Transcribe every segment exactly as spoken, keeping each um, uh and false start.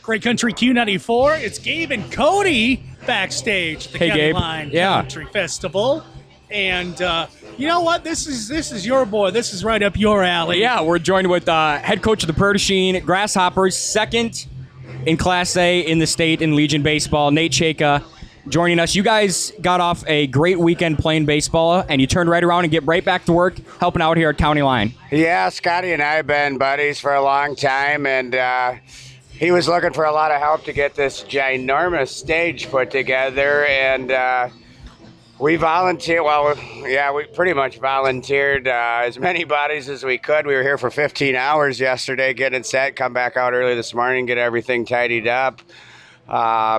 Great Country Q ninety-four. It's Gabe and Cody backstage at the Hey, County Gabe. Line Yeah. Country Festival. And uh, you know what? This is this is your boy. This is right up your alley. Yeah, we're joined with uh, head coach of the Prairie du Chien Grasshoppers, second in Class A in the state in Legion Baseball, Nate Chayka, joining us. You guys got off a great weekend playing baseball, and you turned right around and get right back to work helping out here at County Line. Yeah, Scotty and I have been buddies for a long time, and uh, he was looking for a lot of help to get this ginormous stage put together, and uh, we volunteered. Well, yeah, we pretty much volunteered uh, as many bodies as we could. We were here for fifteen hours yesterday getting it set, come back out early this morning, get everything tidied up. Uh,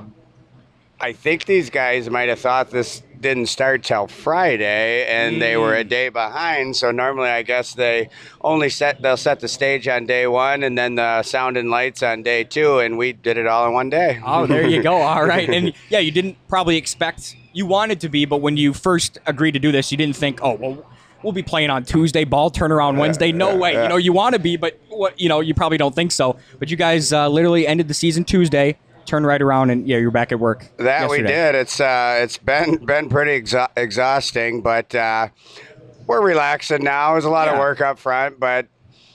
I think these guys might have thought this didn't start till Friday, and they were a day behind. So normally, I guess they only set they'll set the stage on day one, and then the sound and lights on day two, and we did it all in one day. Oh, there you go. All right. And yeah, you didn't probably expect, you wanted to be, but when you first agreed to do this, you didn't think, oh, well, we'll be playing on Tuesday, ball turnaround Wednesday. No way. You know, you want to be, but what, you know, you probably don't think so. But you guys uh, literally ended the season Tuesday, turned right around, and yeah, you're back at work. That yesterday. we did. It's uh, it's been been pretty exa- exhausting, but uh, we're relaxing now. There's a lot Yeah. of work up front, but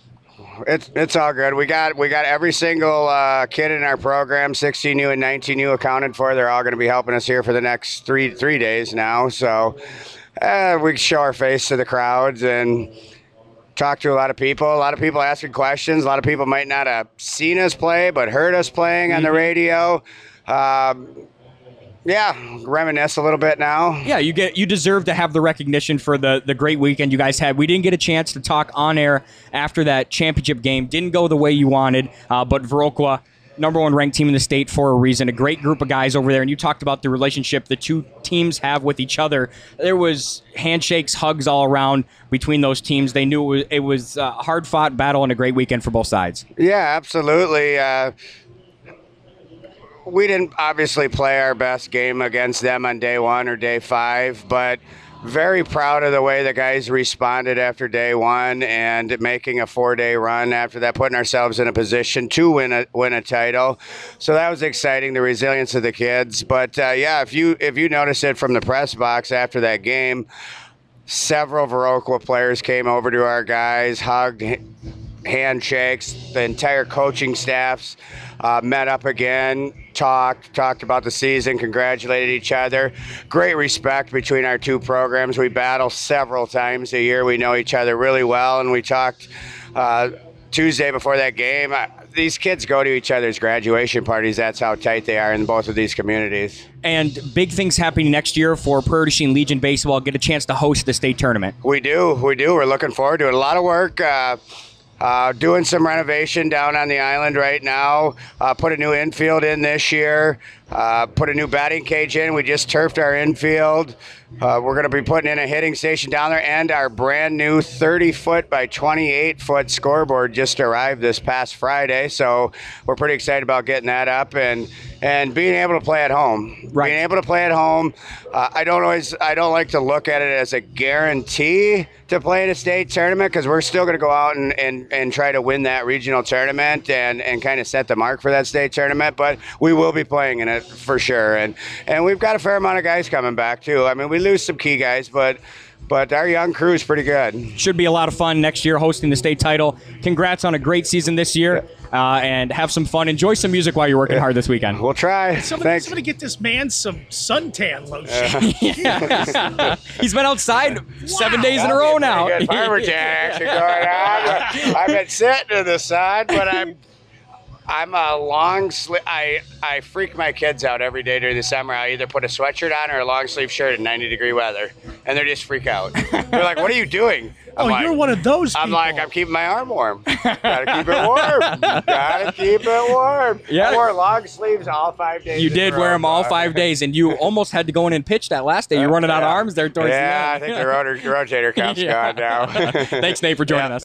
it's it's all good. We got we got every single uh, kid in our program, sixteen U and nineteen U, accounted for. They're all going to be helping us here for the next three three days now. So uh, we show our face to the crowds and talk to a lot of people. A lot of people asking questions. A lot of people might not have seen us play, but heard us playing on the radio. Um, yeah, reminisce a little bit now. Yeah, you get you deserve to have the recognition for the the great weekend you guys had. We didn't get a chance to talk on air after that championship game. Didn't go the way you wanted, uh, but Viroqua, number one ranked team in the state for a reason. A great group of guys over there, and you talked about the relationship the two teams have with each other. There was handshakes, hugs all around between those teams. They knew it was, it was a hard-fought battle and a great weekend for both sides. Yeah, absolutely. Uh, we didn't obviously play our best game against them on day one or day five, but very proud of the way the guys responded after day one and making a four-day run after that, putting ourselves in a position to win a win a title. So that was exciting, the resilience of the kids. But uh, yeah, if you if you notice it from the press box after that game, several Viroqua players came over to our guys, hugged, handshakes. The entire coaching staffs uh, met up again, talked, talked about the season, congratulated each other. Great respect between our two programs. We battle several times a year. We know each other really well, and we talked uh, Tuesday before that game. Uh, these kids go to each other's graduation parties. That's how tight they are in both of these communities. And big things happening next year for Prairie du Chien Legion Baseball. Get a chance to host the state tournament. We do. We do. We're looking forward to it. A lot of work. Uh, Uh, doing some renovation down on the island right now. Uh, put a new infield in this year. Uh, put a new batting cage in. We just turfed our infield. Uh, we're going to be putting in a hitting station down there, and our brand new thirty foot by twenty-eight foot scoreboard just arrived this past Friday. So we're pretty excited about getting that up and and being able to play at home. Right. Being able to play at home. Uh, I don't always. I don't like to look at it as a guarantee to play in a state tournament, because we're still going to go out and, and, and try to win that regional tournament and, and kind of set the mark for that state tournament. But we will be playing in it for sure. And and we've got a fair amount of guys coming back too. I mean, we lose some key guys, but but our young crew is pretty good. Should be a lot of fun next year hosting the state title. Congrats on a great season this year, uh, and have some fun. Enjoy some music while you're working hard this weekend. We'll try. Somebody, Thanks. somebody get this man some suntan lotion. He's been outside seven days in a row now. Good farmer tan action going on. I've been sitting in the sun, but I'm I'm a long sleeve. I I freak my kids out every day during the summer. I either put a sweatshirt on or a long sleeve shirt in ninety degree weather, and they just freak out. They're like, "What are you doing?" I'm Oh, like, you're one of those people. I'm like, I'm keeping my arm warm. Gotta keep it warm. Gotta keep it warm. Yeah. I wore long sleeves all five days. You in did a wear row, them all dog. five days, and you almost had to go in and pitch that last day. You're running out of Yeah. arms there towards Yeah, I the think end. the rotor, rotator cuff's Yeah. gone now. Thanks, Nate, for joining Yeah. us.